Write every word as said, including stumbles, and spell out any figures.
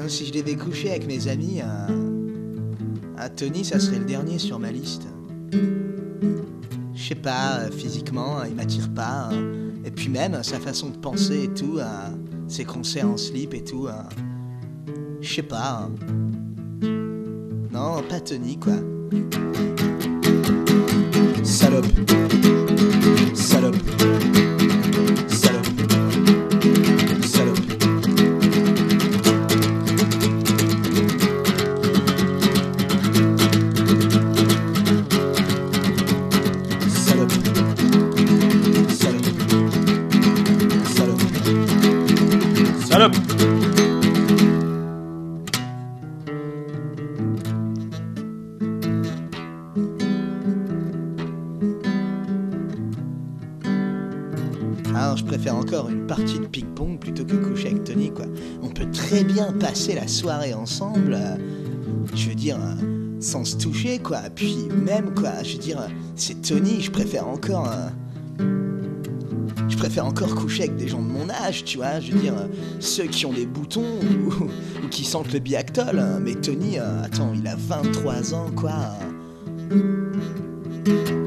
Hein, si je devais coucher avec mes amis, euh, ah, Tony, ça serait le dernier sur ma liste. Je sais pas, euh, physiquement, euh, il m'attire pas. Euh, et puis même, euh, sa façon de penser et tout, euh, ses concerts en slip et tout, euh, je sais pas. Euh, non, pas Tony, quoi. Salope. Salope. Salope. Salope. Salope. Alors je préfère encore une partie de ping-pong plutôt que coucher avec Tony, quoi. On peut très bien passer la soirée ensemble, euh, je veux dire, euh, sans se toucher, quoi. Puis même, quoi, je veux dire, euh, c'est Tony, je préfère encore... Euh, je préfère encore coucher avec des gens de mon âge, tu vois. Je veux dire, euh, ceux qui ont des boutons ou, ou qui sentent le Biactol. Hein. Mais Tony, euh, attends, il a vingt-trois ans, quoi. Euh.